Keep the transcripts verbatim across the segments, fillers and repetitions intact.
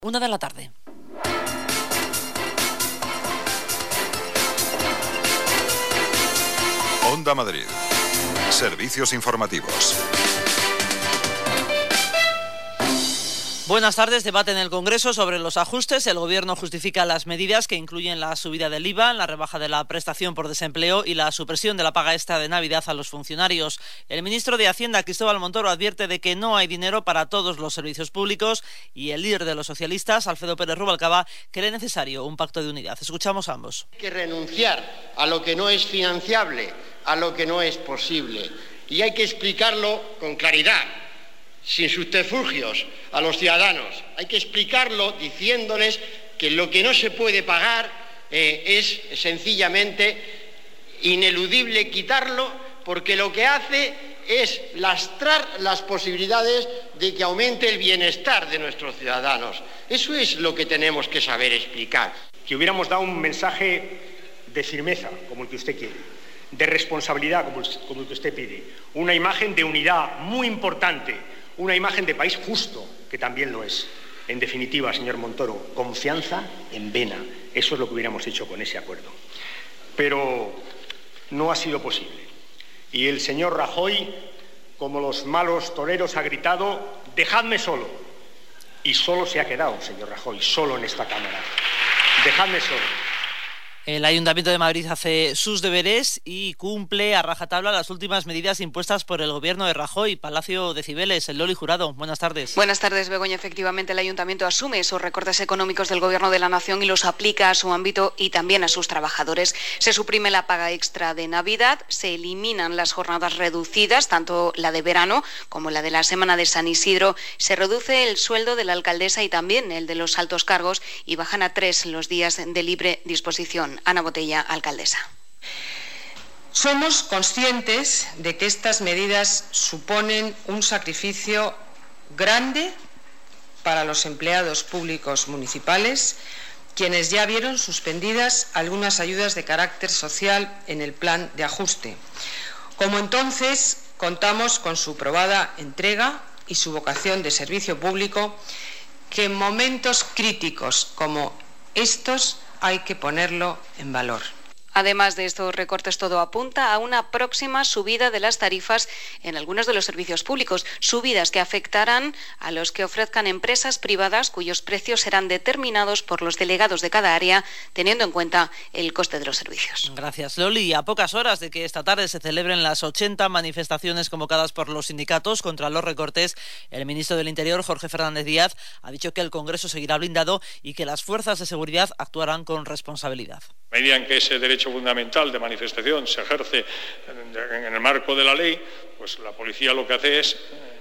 Una de la tarde. Onda Madrid. Servicios informativos. Buenas tardes. Debate en el Congreso sobre los ajustes. El Gobierno justifica las medidas que incluyen la subida del I V A, la rebaja de la prestación por desempleo y la supresión de la paga extra de Navidad a los funcionarios. El ministro de Hacienda, Cristóbal Montoro, advierte de que no hay dinero para todos los servicios públicos y el líder de los socialistas, Alfredo Pérez Rubalcaba, cree necesario un pacto de unidad. Escuchamos a ambos. Hay que renunciar a lo que no es financiable, a lo que no es posible. Y hay que explicarlo con claridad, sin subterfugios, a los ciudadanos. Hay que explicarlo diciéndoles que lo que no se puede pagar eh, es sencillamente ineludible quitarlo, porque lo que hace es lastrar las posibilidades de que aumente el bienestar de nuestros ciudadanos. Eso es lo que tenemos que saber explicar. Que hubiéramos dado un mensaje de firmeza, como el que usted quiere, de responsabilidad, como el, como el que usted pide, una imagen de unidad muy importante, una imagen de país justo, que también lo es. En definitiva, señor Montoro, confianza en vena. Eso es lo que hubiéramos hecho con ese acuerdo. Pero no ha sido posible. Y el señor Rajoy, como los malos toreros, ha gritado: dejadme solo. Y solo se ha quedado, señor Rajoy, solo en esta Cámara. Dejadme solo. El Ayuntamiento de Madrid hace sus deberes y cumple a rajatabla las últimas medidas impuestas por el Gobierno de Rajoy. Palacio de Cibeles, el Loli Jurado. Buenas tardes. Buenas tardes, Begoña. Efectivamente, el Ayuntamiento asume esos recortes económicos del Gobierno de la Nación y los aplica a su ámbito y también a sus trabajadores. Se suprime la paga extra de Navidad, se eliminan las jornadas reducidas, tanto la de verano como la de la Semana de San Isidro. Se reduce el sueldo de la alcaldesa y también el de los altos cargos y bajan a tres los días de libre disposición. Ana Botella, alcaldesa. Somos conscientes de que estas medidas suponen un sacrificio grande para los empleados públicos municipales, quienes ya vieron suspendidas algunas ayudas de carácter social en el plan de ajuste. Como entonces, contamos con su probada entrega y su vocación de servicio público, que en momentos críticos como estos hay que ponerlo en valor. Además de estos recortes, todo apunta a una próxima subida de las tarifas en algunos de los servicios públicos, subidas que afectarán a los que ofrezcan empresas privadas cuyos precios serán determinados por los delegados de cada área, teniendo en cuenta el coste de los servicios. Gracias, Loli. A pocas horas de que esta tarde se celebren las ochenta manifestaciones convocadas por los sindicatos contra los recortes, el ministro del Interior, Jorge Fernández Díaz, ha dicho que el Congreso seguirá blindado y que las fuerzas de seguridad actuarán con responsabilidad. A medida en que ese derecho fundamental de manifestación se ejerce en el marco de la ley, pues la policía lo que hace es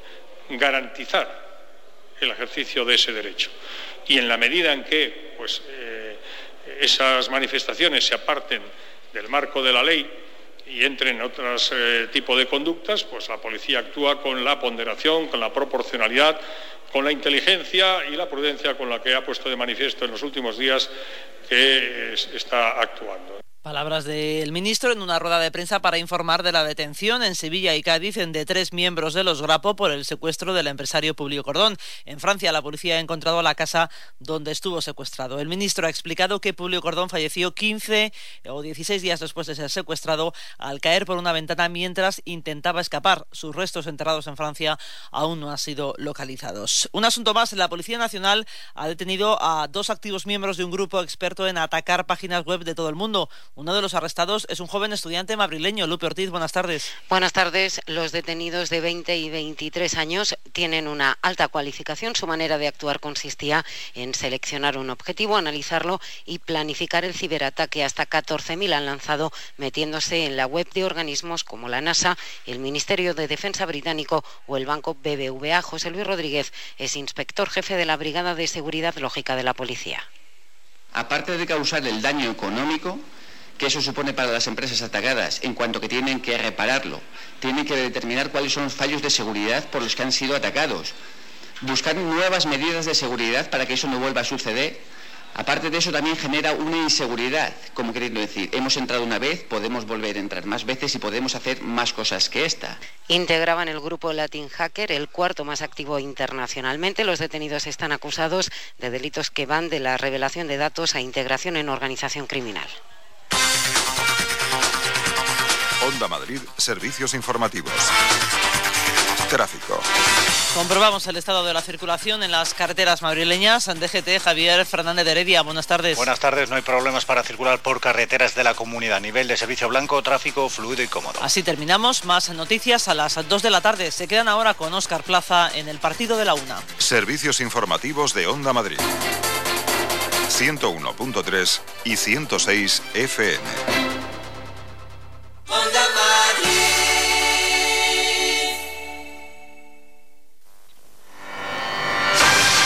garantizar el ejercicio de ese derecho. Y en la medida en que pues, eh, esas manifestaciones se aparten del marco de la ley y entren en otro eh, tipo de conductas, pues la policía actúa con la ponderación, con la proporcionalidad, con la inteligencia y la prudencia con la que ha puesto de manifiesto en los últimos días que está actuando. Palabras del ministro en una rueda de prensa para informar de la detención en Sevilla y Cádiz de tres miembros de los Grapo por el secuestro del empresario Publio Cordón. En Francia, la policía ha encontrado la casa donde estuvo secuestrado. El ministro ha explicado que Publio Cordón falleció quince o dieciséis días después de ser secuestrado al caer por una ventana mientras intentaba escapar. Sus restos enterrados en Francia aún no han sido localizados. Un asunto más, la Policía Nacional ha detenido a dos activos miembros de un grupo experto en atacar páginas web de todo el mundo. Uno de los arrestados es un joven estudiante madrileño. Lupe Ortiz, buenas tardes. Buenas tardes. Los detenidos de veinte y veintitrés años tienen una alta cualificación. Su manera de actuar consistía en seleccionar un objetivo, analizarlo y planificar el ciberataque. Hasta catorce mil han lanzado metiéndose en la web de organismos como la NASA, el Ministerio de Defensa británico o el Banco B B V A. José Luis Rodríguez es inspector jefe de la Brigada de Seguridad Lógica de la Policía. Aparte de causar el daño económico que eso supone para las empresas atacadas, en cuanto que tienen que repararlo, tienen que determinar cuáles son los fallos de seguridad por los que han sido atacados, buscar nuevas medidas de seguridad para que eso no vuelva a suceder, Aparte de eso, también genera una inseguridad, como queriendo decir, hemos entrado una vez, podemos volver a entrar más veces y podemos hacer más cosas que esta. Integraban el grupo Latin Hacker, el cuarto más activo internacionalmente. Los detenidos están acusados de delitos que van de la revelación de datos a integración en organización criminal. Onda Madrid, servicios informativos. Tráfico. Comprobamos el estado de la circulación en las carreteras madrileñas. D G T, Javier Fernández de Heredia, buenas tardes. Buenas tardes, no hay problemas para circular por carreteras de la comunidad. A nivel de servicio blanco, tráfico fluido y cómodo. Así terminamos, más noticias a las dos de la tarde. Se quedan ahora con Óscar Plaza en el partido de la una. Servicios informativos de Onda Madrid. ciento uno punto tres y ciento seis F M.